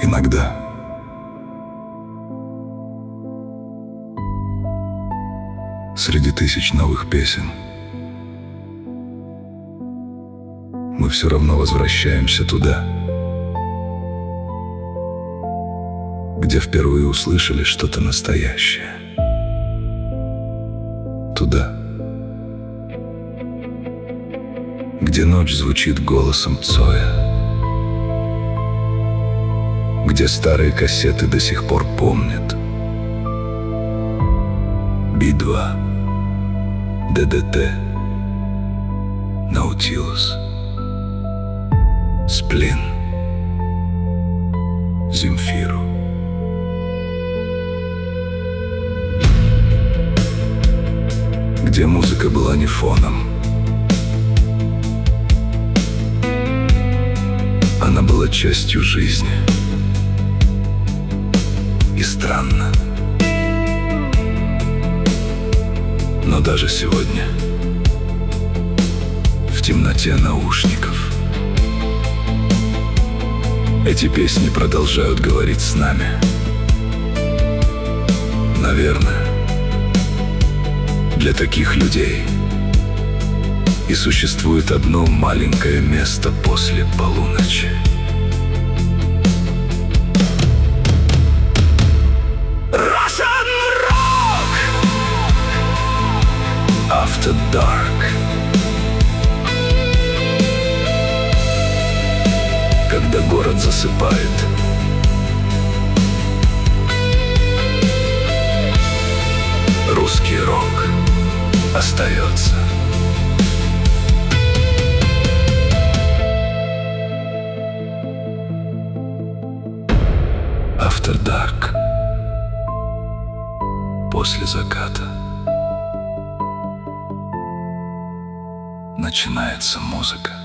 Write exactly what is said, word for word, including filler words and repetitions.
Иногда среди тысяч новых песен мы все равно возвращаемся туда, где впервые услышали что-то настоящее. Туда, где ночь звучит голосом Цоя, где старые кассеты до сих пор помнят Би два, Д Д Т, Наутилус, Сплин, Земфиру. Где музыка была не фоном, она была частью жизни. И странно, но даже сегодня, в темноте наушников, эти песни продолжают говорить с нами. Наверное, для таких людей и существует одно маленькое место после полуночи. Russian Rock After Dark. Когда город засыпает, русский рок остается. After Dark. После заката начинается музыка.